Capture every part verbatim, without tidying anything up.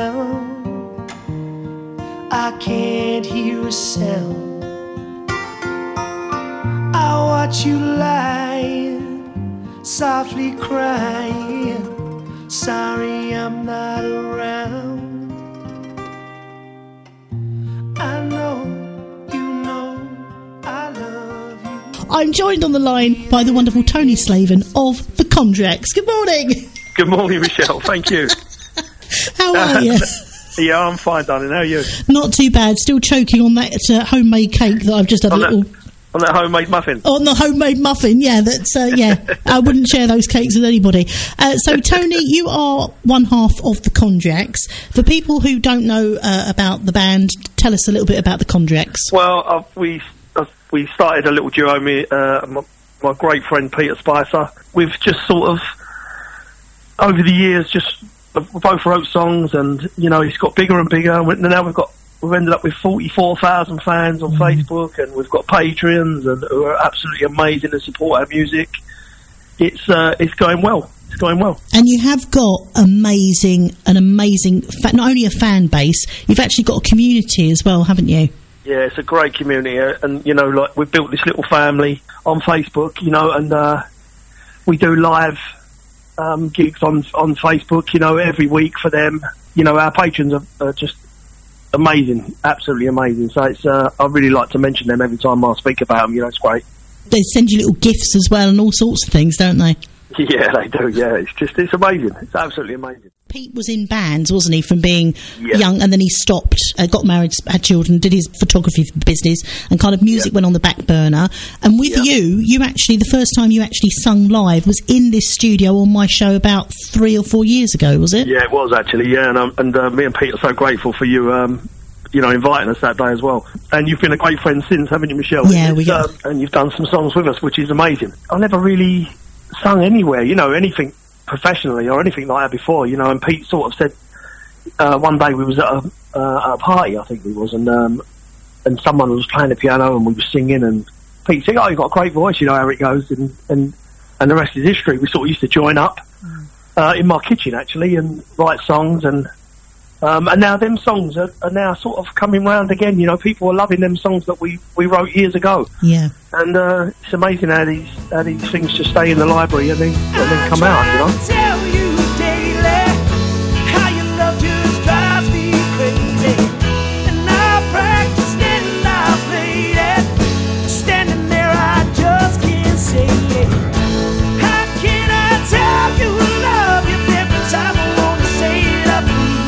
around. I can't hear a sound. I watch you lying, softly crying. Sorry I'm not around. I know, you know, I love you. I'm joined on the line by the wonderful Tony Slaven of The Kondracks. Good morning. Good morning, Michelle. Thank you. How are you? Yeah, I'm fine, darling. How are you? Not too bad. Still choking on that uh, homemade cake that I've just had on a little... That, on that homemade muffin? On the homemade muffin, yeah. That's uh, yeah. I wouldn't share those cakes with anybody. Uh, so, Tony, you are one half of The Kondracks. For people who don't know uh, about the band, tell us a little bit about The Kondracks. Well, uh, we uh, we started a little duo, me, uh, my, my great friend Peter Spicer. We've just sort of, over the years, just we both wrote songs, and you know, it's got bigger and bigger. And now we've got we've ended up with forty-four thousand fans on mm. Facebook, and we've got Patreons, and who are absolutely amazing to support our music. It's uh, it's going well. It's going well. And you have got amazing, an amazing, fa- not only a fan base, you've actually got a community as well, haven't you? Yeah, it's a great community, uh, and you know, like we've built this little family on Facebook, you know, and uh, we do live um, gigs on on Facebook, you know, every week for them. You know, our patrons are, are just amazing, absolutely amazing. So it's uh, I really like to mention them every time I speak about them. You know, it's great. They send you little gifts as well and all sorts of things, don't they? Yeah, they do. Yeah, it's just it's amazing. It's absolutely amazing. Pete was in bands, wasn't he, from being yeah. young, and then he stopped, uh, got married, had children, did his photography business, and kind of music yeah. went on the back burner. And with yeah. you, you actually, the first time you actually sung live was in this studio on my show about three or four years ago, was it? Yeah, it was actually, yeah, and, um, and uh, me and Pete are so grateful for you, um, you know, inviting us that day as well. And you've been a great friend since, haven't you, Michelle? Yeah, we got... Um, and you've done some songs with us, which is amazing. I never really sung anywhere, you know, anything professionally or anything like that before, you know, and Pete sort of said, uh, one day we was at a, uh, at a party, I think we was, and um, and someone was playing the piano and we were singing, and Pete said, oh, you've got a great voice, you know how it goes, and, and, and the rest is history. We sort of used to join up mm. uh, in my kitchen, actually, and write songs, and Um, and now them songs are, are now sort of coming round again. You know, people are loving them songs that we, we wrote years ago. Yeah. And uh, it's amazing how these how these things just stay in the library and then and then come out. You know. Tell you daily how your love just drives me crazy, and I practiced it and I played it. Standing there, I just can't say it. How can I tell you love you every time I wanna say it? I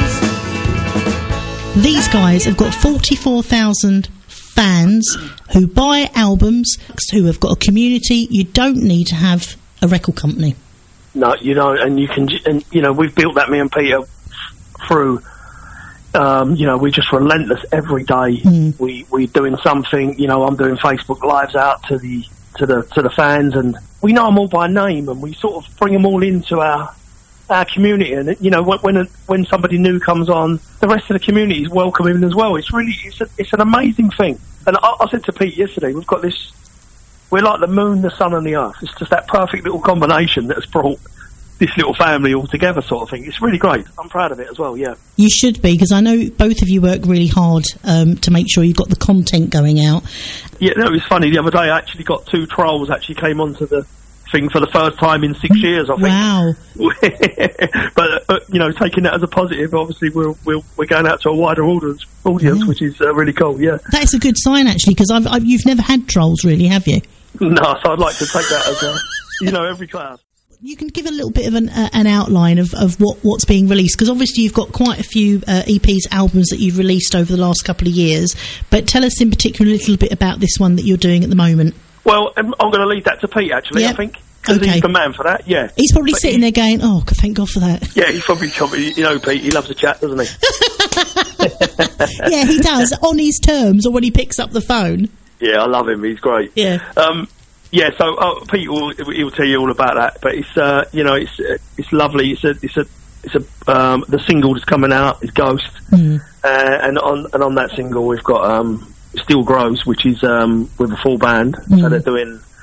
These guys have got forty-four thousand fans who buy albums, who have got a community. You don't need to have a record company. No, you know, and you can, and you know, we've built that, me and Peter, through. Um, you know, we're just relentless every day. Mm. We we're doing something. You know, I'm doing Facebook lives out to the to the to the fans, and we know them all by name, and we sort of bring them all into our. our community, and you know, when when, when somebody new comes on, the rest of the community is welcoming as well. It's really it's, a, it's an amazing thing. And I, I said to Pete yesterday, we've got this, we're like the moon, the sun and the earth. It's just that perfect little combination that's brought this little family all together, sort of thing. It's really great. I'm proud of it as well. Yeah, you should be, because I know both of you work really hard um, to make sure you've got the content going out. Yeah, no, it was funny the other day. I actually got two trolls actually came onto the thing for the first time in six years, I think. Wow. but, uh, you know, taking that as a positive, obviously we're, we're, we're going out to a wider audience, audience yeah. which is uh, really cool, yeah. That is a good sign, actually, because I've, I've, you've never had trolls, really, have you? No, so I'd like to take that as, a, you know, every class. You can give a little bit of an, uh, an outline of, of what, what's being released, because obviously you've got quite a few uh, E Ps, albums that you've released over the last couple of years, but tell us in particular a little bit about this one that you're doing at the moment. Well, I'm, I'm going to leave that to Pete, actually, yep. I think. Because okay. he's the man for that, yeah. He's probably but he, sitting there going, oh, thank God for that. Yeah, he's probably, you know, Pete, he loves a chat, doesn't he? Yeah, he does, on his terms, or when he picks up the phone. Yeah, I love him, he's great. Yeah. Um, yeah, so uh, Pete will he'll tell you all about that, but it's, uh, you know, it's uh, it's lovely. It's a, it's a, it's a, um, the single that's coming out is Ghost, mm. uh, and on and on that single we've got um, Still Grows, which is um, with a full band, mm. so they're doing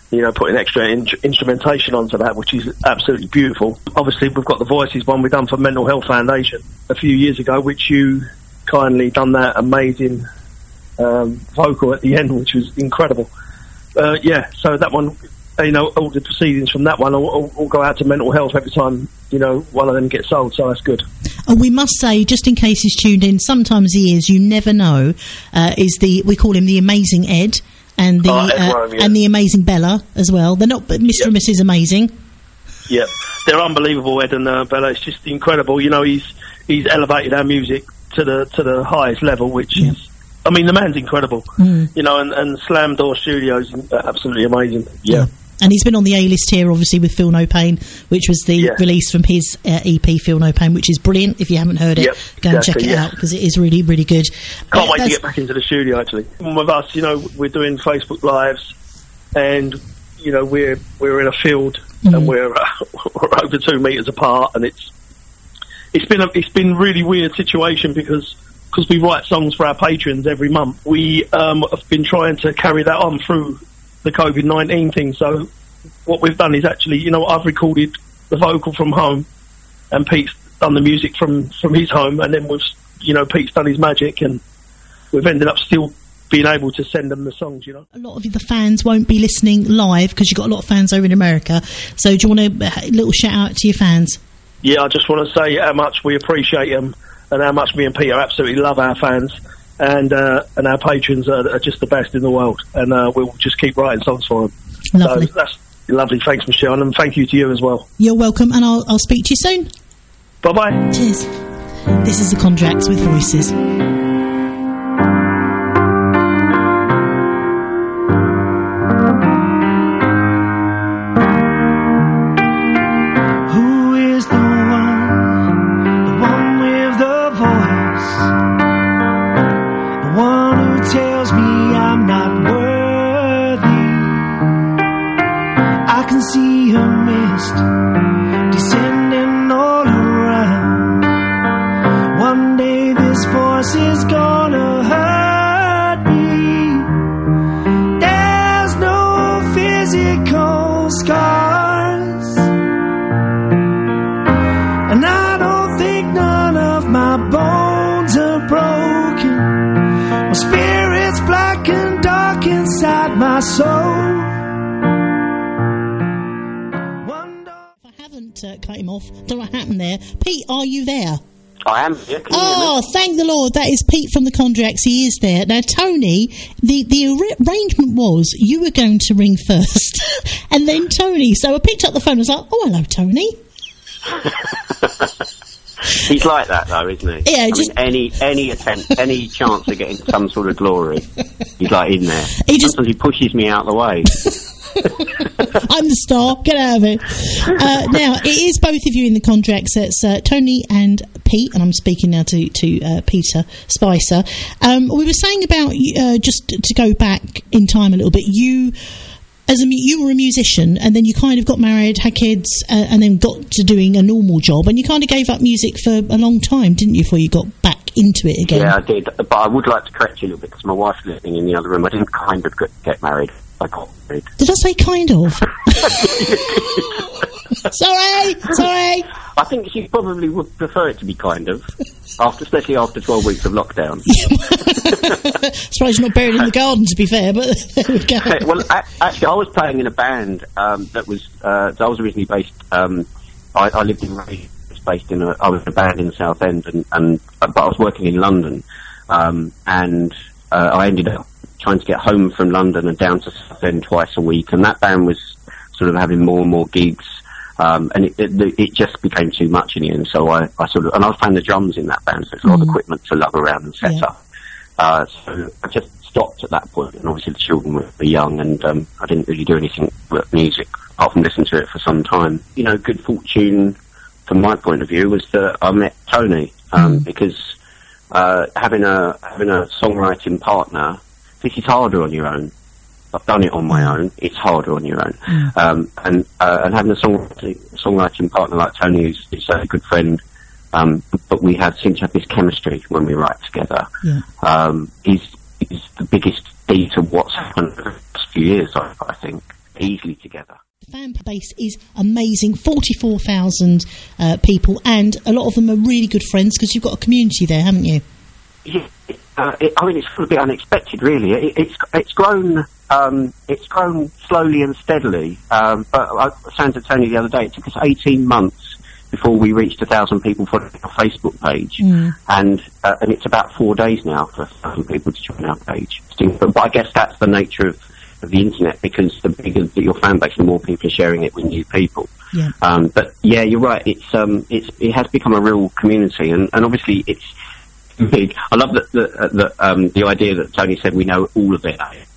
you know, putting extra in- instrumentation onto that, which is absolutely beautiful. Obviously, we've got the Voices one we done for Mental Health Foundation a few years ago, which you kindly done that amazing um, vocal at the end, which was incredible. Uh, yeah, so that one, you know, all the proceedings from that one all, all, all go out to mental health every time, you know, one of them gets sold, so that's good. And we must say, just in case he's tuned in, sometimes he is, you never know, uh, is the, we call him the Amazing Ed, and the, oh, uh, Rome, yeah. and the Amazing Bella as well. They're not, but Mister Yep. and Missus Amazing. Yeah, they're unbelievable, Ed and uh, Bella. It's just incredible. You know, he's he's elevated our music to the to the highest level, which yeah. is, I mean, the man's incredible. Mm. You know, and, and Slam Door Studios are absolutely amazing. Yeah. yeah. And he's been on the A-list here, obviously, with Feel No Pain, which was the yeah. release from his uh, E P, Feel No Pain, which is brilliant. If you haven't heard it, yep, go and exactly, check it yeah. out, because it is really, really good. Can't uh, wait to get back into the studio, actually. With us, you know, we're doing Facebook Lives, and, you know, we're we're in a field, mm. and we're, uh, we're over two metres apart, and it's it's been a it's been a really weird situation, because because we write songs for our patrons every month. We um, have been trying to carry that on through the COVID nineteen thing, so what we've done is actually, you know, I've recorded the vocal from home, and Pete's done the music from, from his home, and then we've, you know, Pete's done his magic, and we've ended up still being able to send them the songs, you know. A lot of the fans won't be listening live, because you've got a lot of fans over in America, so do you want a little shout out to your fans? Yeah, I just want to say how much we appreciate them, and how much me and Peter absolutely love our fans, and uh, and our patrons are, are just the best in the world, and uh, we'll just keep writing songs for them. Lovely. So that's lovely. Thanks, Michelle, and thank you to you as well. You're welcome, and I'll, I'll speak to you soon. Bye-bye. Cheers. This is the Kondraks with Voices. I am here. Can oh, thank the Lord. That is Pete from the Kondraks. He is there. Now, Tony, the, the ar- arrangement was you were going to ring first and then Tony. So I picked up the phone and was like, oh, hello, Tony. He's like that, though, isn't he? Yeah, I just... mean, any any attempt, any chance of getting some sort of glory, he's like in there. He just... Sometimes he pushes me out of the way. I'm the star. Get out of it. Uh, now, it is both of you in the Kondraks. It's uh, Tony and Pete, and I'm speaking now to, to uh, Peter Spicer. Um, we were saying about, uh, just to go back in time a little bit, you... As a, you were a musician, and then you kind of got married, had kids, uh, and then got to doing a normal job, and you kind of gave up music for a long time, didn't you, before you got back into it again? Yeah, I did, but I would like to correct you a little bit, because my wife's living in the other room. I didn't kind of get married. I got married. Did I say kind of? Sorry, sorry. I think she probably would prefer it to be kind of, after, especially after twelve weeks of lockdown. Surprised you're not buried in the garden, to be fair, but there we go. Well, a- actually, I was playing in a band um, that was, uh, I was originally based, um, I, I lived in Ray, based in a, I was in a band in Southend, and, and but I was working in London, um, and uh, I ended up trying to get home from London and down to Southend twice a week, and that band was sort of having more and more gigs. Um, and it, it, it just became too much in the end, so I, I sort of, and I was playing the drums in that band, so there's a lot mm. of equipment to lug around and set yeah. up. Uh, so I just stopped at that point, and obviously the children were young, and um, I didn't really do anything but music, apart from listen to it for some time. You know, good fortune, from my point of view, was that I met Tony, um, mm. because uh, having a having a songwriting partner, this is harder on your own. I've done it on my own. It's harder on your own. Mm. Um, and uh, and having a songwriting, songwriting partner like Tony, who's, who's a good friend, um, but we have seem to have this chemistry when we write together. Yeah. Um, is is the biggest key to what's happened over the last few years, I, I think. easily together. The fan base is amazing, forty-four thousand uh, people, and a lot of them are really good friends because you've got a community there, haven't you? Yeah, uh, it, I mean, it's a bit unexpected, really. It, it's it's grown um, it's grown slowly and steadily. Um, but I was saying to Tony the other day, it took us eighteen months before we reached a thousand people following our Facebook page, mm. and uh, and it's about four days now for a thousand people to join our page. But I guess that's the nature of, of the internet, because the bigger your fan base, the more people are sharing it with new people. Yeah. Um, but yeah, you're right. It's um, it's it has become a real community, and, and obviously it's big. I love that the uh, the, um, the idea that Tony said we know all of their names.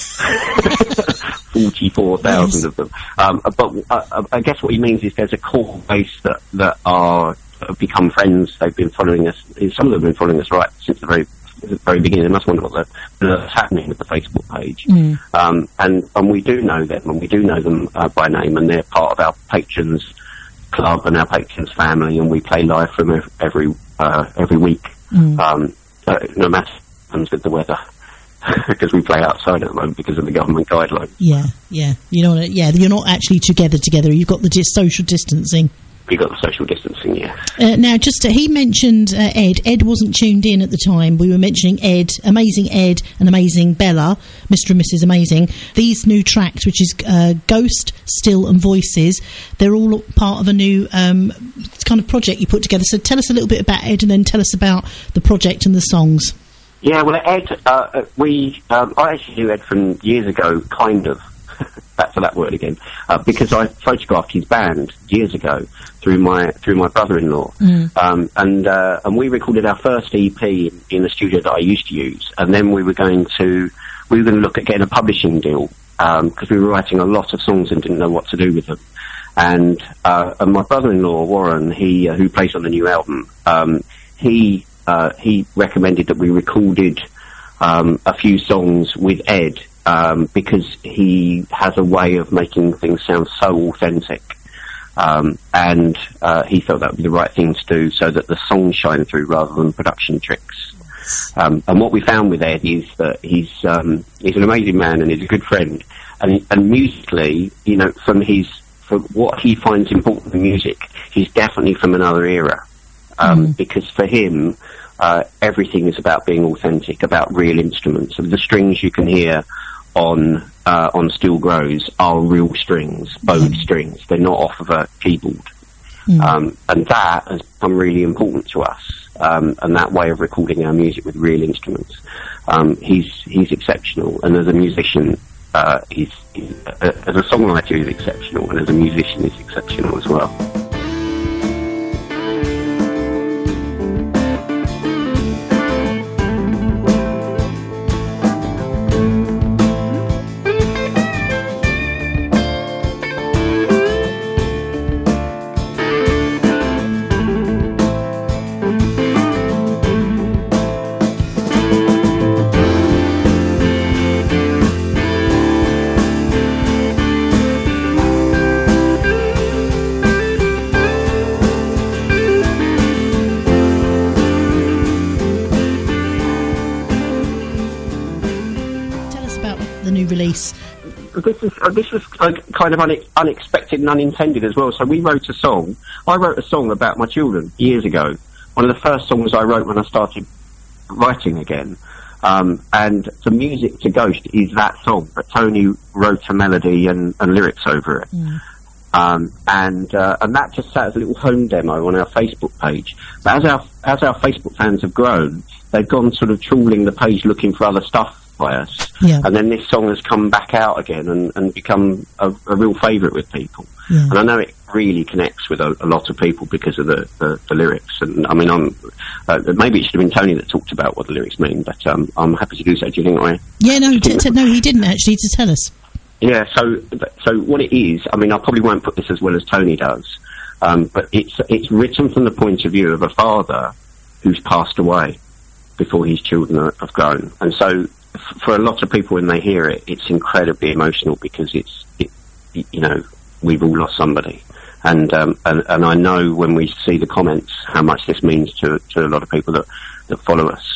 Forty-four thousand yes. of them. Um, but uh, I guess what he means is there's a core base that that are that have become friends. They've been following us. Some of them have been following us right since the very the very beginning. They must wonder what the, what's happening with the Facebook page. Mm. Um, and and we do know them, and we do know them uh, by name, and they're part of our patrons club and our patrons family. And we play live from every uh, every week, mm. um, uh, no matter what happens with the weather. Because we play outside at the moment because of the government guidelines. Yeah, yeah. You know, yeah. You're not actually together together. You've got the dis- social distancing. We got the social distancing, yeah. Uh, now, just uh, he mentioned uh, Ed. Ed wasn't tuned in at the time. We were mentioning Ed, Amazing Ed, and Amazing Bella, Mister and Missus Amazing. These new tracks, which is uh, Ghost, Still, and Voices, they're all part of a new um, kind of project you put together. So tell us a little bit about Ed, and then tell us about the project and the songs. Yeah, well, Ed, uh, we, um, I actually knew Ed from years ago, kind of, back to that word again, uh, because I photographed his band years ago through my through my brother-in-law, mm. um, and uh, and we recorded our first E P in, in the studio that I used to use, and then we were going to we were going to look at getting a publishing deal because um, we were writing a lot of songs and didn't know what to do with them, and uh, and my brother-in-law Warren, he uh, who plays on the new album, um, he. Uh, he recommended that we recorded um, a few songs with Ed um, because he has a way of making things sound so authentic, um, and uh, he felt that would be the right thing to do so that the songs shine through rather than production tricks. Um, and what we found with Ed is that he's um, he's an amazing man and he's a good friend, and, and musically, you know, from his from what he finds important in music, he's definitely from another era. Um, mm. Because for him, uh, everything is about being authentic, about real instruments. And the strings you can hear on uh, on Still Grows are real strings, bowed mm. strings. They're not off of a keyboard. Mm. Um, and that has become really important to us. Um, and that way of recording our music with real instruments. Um, he's he's exceptional, and as a musician, uh, he's, he's uh, as a songwriter, he's exceptional, and as a musician, he's exceptional as well. Release. This is uh, this was uh, kind of une- unexpected and unintended as well. So we wrote a song. I wrote a song about my children years ago. One of the first songs I wrote when I started writing again. Um, and the music to Ghost is that song, but Tony wrote a melody and, and lyrics over it. Mm. Um, and uh, and that just sat as a little home demo on our Facebook page. But as our as our Facebook fans have grown, they've gone sort of trawling the page looking for other stuff by us, yeah. And then this song has come back out again and, and become a, a real favourite with people. Yeah. And I know it really connects with a, a lot of people because of the, the, the lyrics. And I mean, I'm, uh, maybe it should have been Tony that talked about what the lyrics mean, but um, I'm happy to do so. Do you think I? Yeah, no, t- t- no, he didn't actually. To tell us. Yeah, so so what it is, I mean, I probably won't put this as well as Tony does, um, but it's it's written from the point of view of a father who's passed away before his children are, have grown, and so. For a lot of people, when they hear it, it's incredibly emotional because it's, it, you know, we've all lost somebody, and um, and and I know when we see the comments how much this means to to a lot of people that that follow us.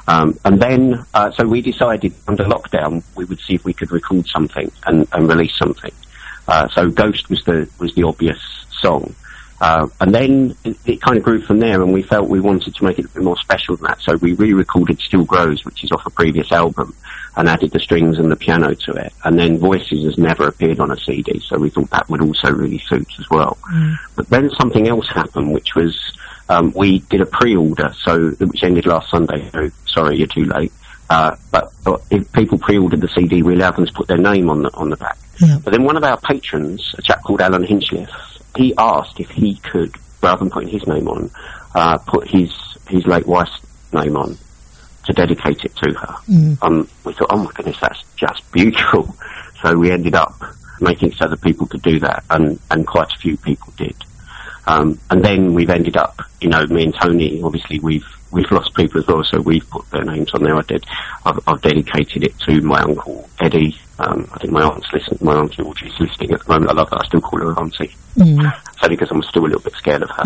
Um, and then, uh, so we decided under lockdown we would see if we could record something and, and release something. Uh, so Ghost was the was the obvious song. Uh, and then it, it kind of grew from there, and we felt we wanted to make it a bit more special than that. So we re-recorded Still Grows, which is off a previous album, and added the strings and the piano to it. And then Voices has never appeared on a C D, so we thought that would also really suit as well. Mm. But then something else happened, which was um, we did a pre-order, so which ended last Sunday. So sorry, you're too late. Uh, but, but if people pre-ordered the C D, we allowed them to put their name on the on the back. Yeah. But then one of our patrons, a chap called Alan Hinchliffe, he asked if he could, rather than putting his name on, uh, put his his late wife's name on to dedicate it to her. Mm. Um, we thought, oh my goodness, that's just beautiful. So we ended up making it so that people could do that, and, and quite a few people did. Um, and then we've ended up, you know, me and Tony, obviously we've we've lost people as well, so we've put their names on there. I did. I've, I've dedicated it to my uncle Eddie. Um, I think my aunt's listening. My aunt George is listening at the moment. I love that. I still call her auntie. Mm. It's only because I'm still a little bit scared of her.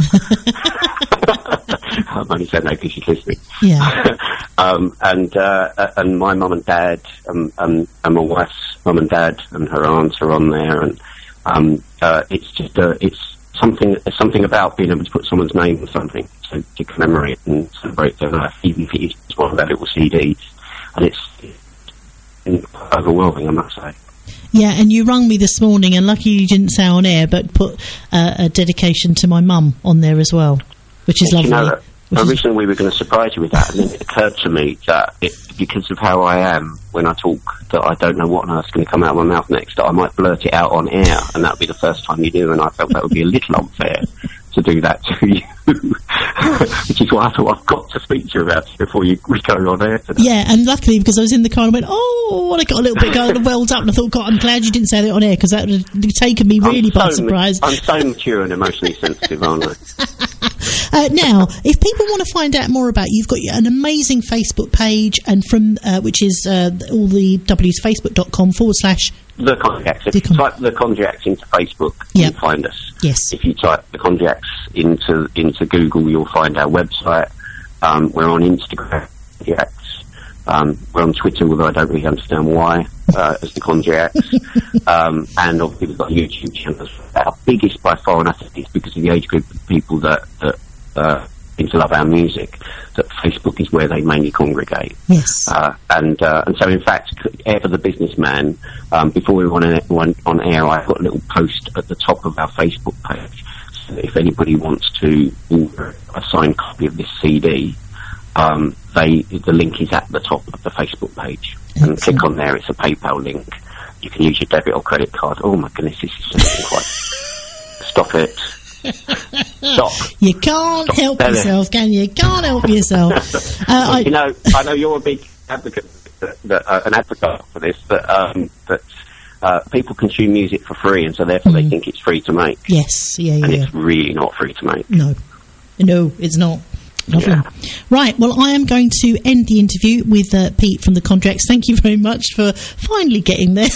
I'm only saying that because she's listening. Yeah. um, and uh, and my mum and dad, um, um, and my wife's mum and dad, and her aunts are on there, and um, uh, it's just uh, it's. Something, something about being able to put someone's name on something to, to commemorate and celebrate their life, even if it is just one of their little C Ds. And it's, it's overwhelming, I must say. Yeah, and you rung me this morning, and lucky you didn't say on air, but put uh, a dedication to my mum on there as well, which is and lovely. You know, originally is... we were going to surprise you with that, and then it occurred to me that it, because of how I am when I talk, that I don't know what on earth's going to come out of my mouth next, that I might blurt it out on air, and that would be the first time you do, and I felt that would be a little unfair to do that to you. Which is why I thought I've got to speak to you about it before you, we go on air today. Yeah, and luckily, because I was in the car and I went, oh, and I got a little bit kind of welled up, and I thought, God, I'm glad you didn't say that on air, because that would have taken me really by so surprise. Ma- I'm so mature and emotionally sensitive, aren't I? Uh, now, if people want to find out more about you, you've got an amazing Facebook page, and from uh, which is uh, all the W's, facebook.com forward slash The Konjaks. If the you Con- type The Konjaks into Facebook, yep. You'll find us. Yes. If you type The Konjaks into into Google, you'll find our website. Um, we're on Instagram, Konjaks. Um, we're on Twitter, although I don't really understand why, uh, as The Konjaks. um, and obviously we've got a YouTube channel. Our biggest by far, and I think it's because of the age group of people that, that uh, seem to love our music, that Facebook is where they mainly congregate. Yes. Uh, and uh, and so, in fact, Ever the Businessman, um, before we went on, went on air, I put a little post at the top of our Facebook page. So that if anybody wants to order a signed copy of this C D, um, they the link is at the top of the Facebook page. Excellent. And click on there, it's a PayPal link. You can use your debit or credit card. Oh my goodness, this is something quite... Stop it. Stop. You can't Stop. help there, yourself, can you? You can't help yourself. uh, well, I, you know, I know you're a big advocate, that, that, uh, an advocate for this, that, um, that uh, people consume music for free, and so therefore mm. they think it's free to make. Yes, yeah, yeah. And yeah. it's really not free to make. No. No, it's not. Lovely. Yeah. Right, well, I am going to end the interview with uh, Pete from the Konjaks. Thank you very much for finally getting there.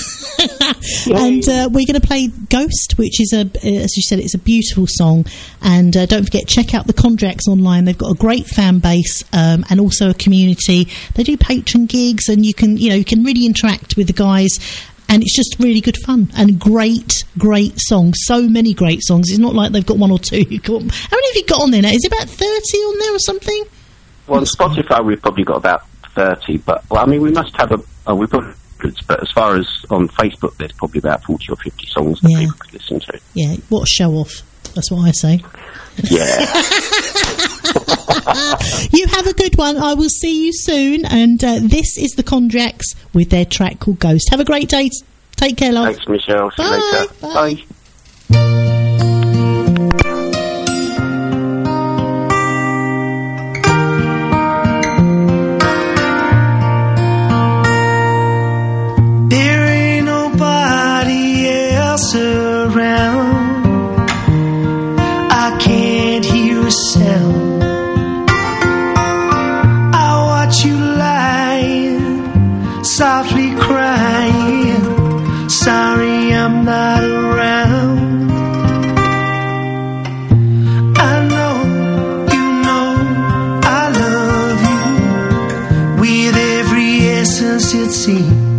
And uh, we're going to play Ghost, which is, a, as you said, it's a beautiful song. And uh, don't forget, check out the Konjaks online. They've got a great fan base um, and also a community. They do patron gigs, and you can, you know, you can really interact with the guys. And it's just really good fun and great, great songs. So many great songs. It's not like they've got one or two. How many have you got on there now? Is it about thirty on there or something? Well, on Spotify we've probably got about thirty, but well, I mean, we must have a. Oh, we've got hundreds, but as far as on Facebook, there's probably about forty or fifty songs that yeah. people could listen to. Yeah, what a show off. That's what I say. Yeah. You have a good one. I will see you soon. And uh, this is the Konjaks with their track called Ghost. Have a great day. Take care, love. Thanks, Michelle. See Bye. you later. Bye. Bye. There ain't nobody else around. I can't hear a sound. I watch you lying, softly crying. Sorry, I'm not around. could see.